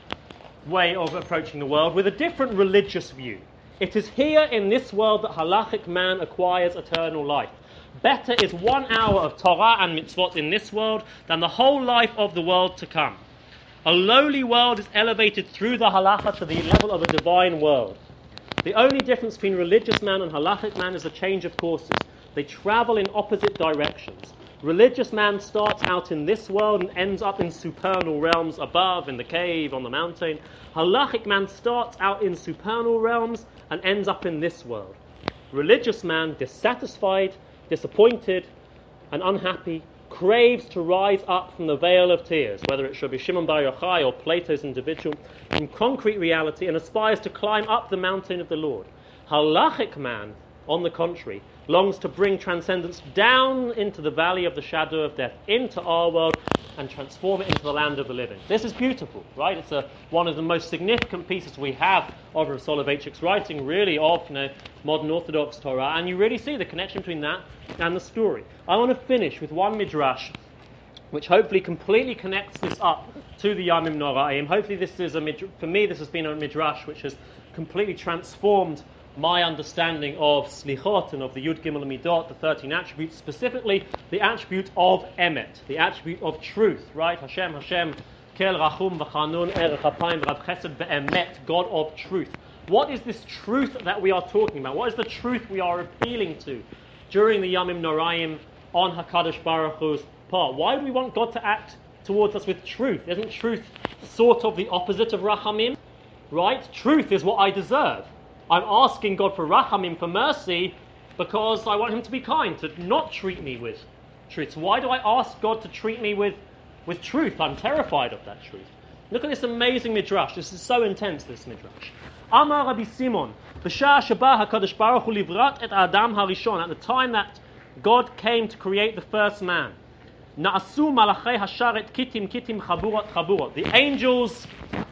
way of approaching the world with a different religious view. It is here in this world that halachic man acquires eternal life. Better is 1 hour of Torah and mitzvot in this world than the whole life of the world to come. A lowly world is elevated through the halacha to the level of a divine world. The only difference between religious man and halachic man is a change of courses. They travel in opposite directions. Religious man starts out in this world and ends up in supernal realms above, in the cave, on the mountain. Halachic man starts out in supernal realms and ends up in this world. Religious man, dissatisfied, disappointed, and unhappy, craves to rise up from the vale of tears, whether it should be Shimon Bar Yochai or Plato's individual, from concrete reality, and aspires to climb up the mountain of the Lord. Halachic man, on the contrary, longs to bring transcendence down into the valley of the shadow of death, into our world, and transform it into the land of the living. This is beautiful, right? It's one of the most significant pieces we have of Rav Soloveitchik's writing, really, of modern Orthodox Torah, and you really see the connection between that and the story. I want to finish with one midrash, which hopefully completely connects this up to the Yamim Noraim. Hopefully this is for me, this has been a midrash which has completely transformed my understanding of Slichot and of the Yud Gimel Midot, the 13 attributes, specifically the attribute of Emet, the attribute of truth, right? Hashem, Kel Rachum V'Chanun Erech Apayim V'Rav Chesed Be'emet, God of truth. What is this truth that we are talking about? What is the truth we are appealing to during the Yamim Noraim on HaKadosh Baruch Hu's part? Why do we want God to act towards us with truth? Isn't truth sort of the opposite of Rachamim? Right? Truth is what I deserve. I'm asking God for Rachamim, for mercy, because I want Him to be kind, to not treat me with truth. So why do I ask God to treat me with truth? I'm terrified of that truth. Look at this amazing midrash. This is so intense, this midrash. Amar Rabbi Simon, B'shah sheba HaKadosh Baruch Hu livrat et Adam harishon, at the time that God came to create the first man. Na'asu malachei hasharet kitim chaburot. The angels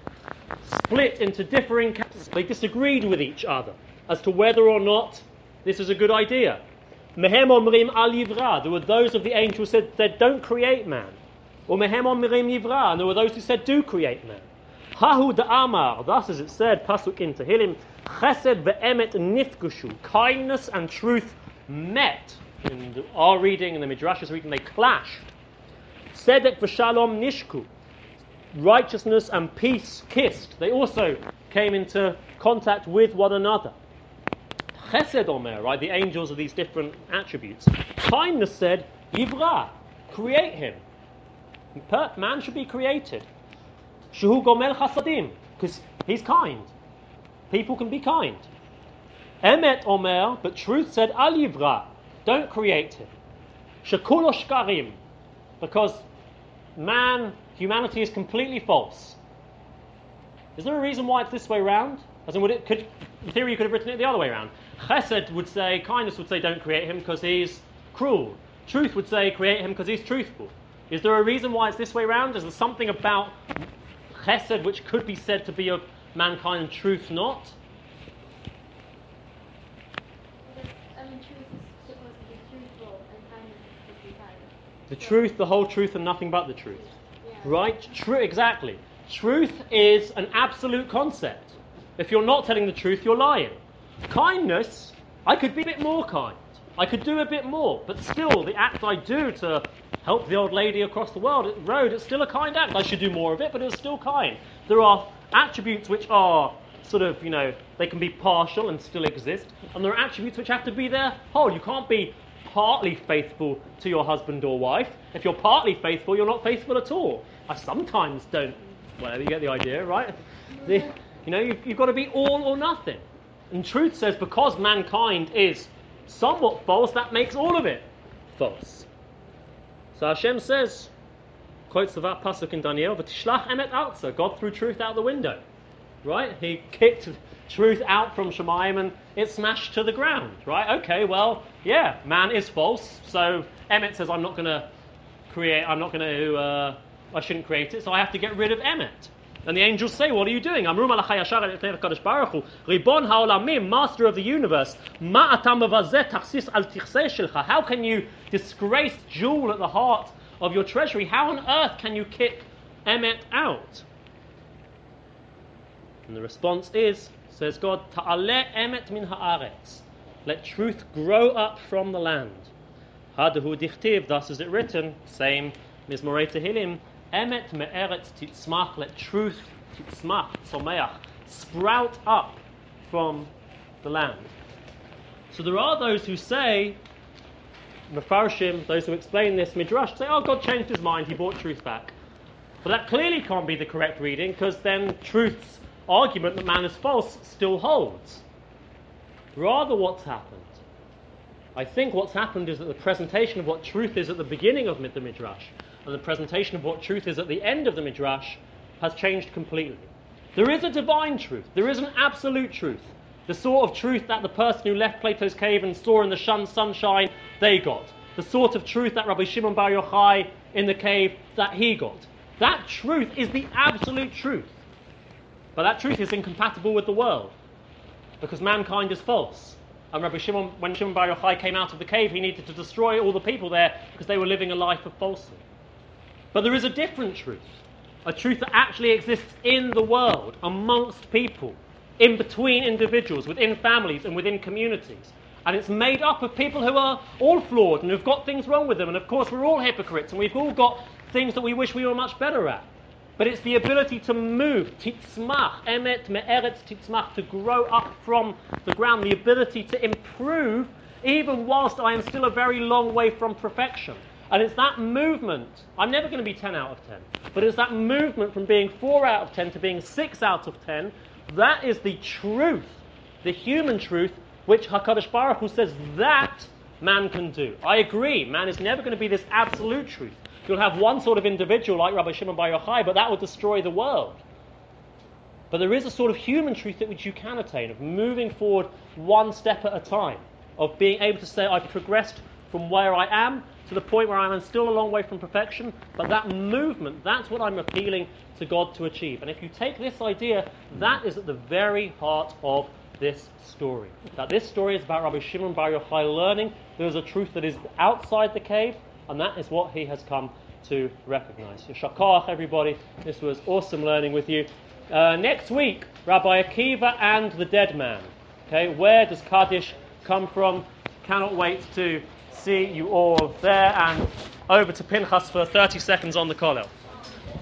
split into differing camps. They disagreed with each other as to whether or not this is a good idea. Mehem omrim al yivra. There were those of the angels who said don't create man. Or mehem omrim yivra. And there were those who said do create man. Hahu da'amar. Thus as it said, pasuk in Tehillim, chesed ve'emet nifgushu. Kindness and truth met. In our reading and the Midrash's reading, they clash. Tzedek v'shalom nishku. Righteousness and peace kissed. They also came into contact with one another. Chesed omer, right? The angels of these different attributes. Kindness said, Yivra, create him. Man should be created. Shehu gomel chasadim, because he's kind. People can be kind. Emet omer, but truth said al yivra, don't create him. Shekulo shkarim, because humanity is completely false. Is there a reason why it's this way round? As in, in theory, you could have written it the other way around. Chesed would say, kindness would say, don't create him because he's cruel. Truth would say, create him because he's truthful. Is there a reason why it's this way round? Is there something about chesed which could be said to be of mankind and truth not? Truth is supposed to be truthful and kindness is supposed to be kind. The truth, the whole truth, and nothing but the truth. Yeah. Right? True, exactly. Truth is an absolute concept. If you're not telling the truth, you're lying. Kindness, I could be a bit more kind. I could do a bit more. But still, the act I do to help the old lady across the road, it's still a kind act. I should do more of it, but it's still kind. There are attributes which are sort of, they can be partial and still exist. And there are attributes which have to be there whole. You can't be partly faithful to your husband or wife. If you're partly faithful, you're not faithful at all. I sometimes don't. Well, you get the idea, right? You've got to be all or nothing. And truth says because mankind is somewhat false, that makes all of it false. So Hashem says, quotes the pasuk in Daniel, "V'tishlach emet arza." God threw truth out the window, right? He kicked truth out from Shemayim and it smashed to the ground, right? Okay, well, yeah, man is false. So Emet says, I shouldn't create it, so I have to get rid of Emet. And the angels say, what are you doing? Amru malachai yashar el HaKadosh Baruch Hu, Ribon ha'olamim, master of the universe, ma ata mevazeh tachsis al tichseh shelcha. How can you disgrace jewel at the heart of your treasury? How on earth can you kick Emet out? And the response is, says God, ta'aleh emet min ha'aretz. Let truth grow up from the land. Hadahu dichtiv, thus is it written, same Mizmorei Tehillim, emet me'eretz titzmach, let truth titzmach, tzomeach, sprout up from the land. So there are those who say, Mefarshim, those who explain this Midrash, say, oh, God changed his mind, he brought truth back. But that clearly can't be the correct reading, because then truth's argument that man is false still holds. Rather, what's happened? I think what's happened is that the presentation of what truth is at the beginning of the Midrash and the presentation of what truth is at the end of the Midrash has changed completely. There is a divine truth. There is an absolute truth. The sort of truth that the person who left Plato's cave and saw in the sunshine, they got. The sort of truth that Rabbi Shimon Bar Yochai in the cave, that he got. That truth is the absolute truth. But that truth is incompatible with the world, because mankind is false. And when Shimon Bar Yochai came out of the cave, he needed to destroy all the people there because they were living a life of falsehood. But there is a different truth, a truth that actually exists in the world, amongst people, in between individuals, within families and within communities. And it's made up of people who are all flawed and who've got things wrong with them. And of course we're all hypocrites and we've all got things that we wish we were much better at. But it's the ability to move, titzmach, emet me'eretz titzmach, to grow up from the ground, the ability to improve, even whilst I am still a very long way from perfection. And it's that movement, I'm never going to be 10 out of 10, but it's that movement from being 4 out of 10 to being 6 out of 10, that is the truth, the human truth, which HaKadosh Baruch Hu says that man can do. I agree, man is never going to be this absolute truth. You'll have one sort of individual like Rabbi Shimon Bar Yochai, but that would destroy the world. But there is a sort of human truth that which you can attain, of moving forward one step at a time, of being able to say, I've progressed from where I am to the point where I am still a long way from perfection, but that movement, that's what I'm appealing to God to achieve. And if you take this idea, that is at the very heart of this story. That this story is about Rabbi Shimon Bar Yochai learning there is a truth that is outside the cave, and that is what he has come to recognize. Yashar koach, everybody. This was awesome learning with you. Next week, Rabbi Akiva and the dead man. Okay, where does Kaddish come from? Cannot wait to see you all there, and over to Pinchas for 30 seconds on the kollel.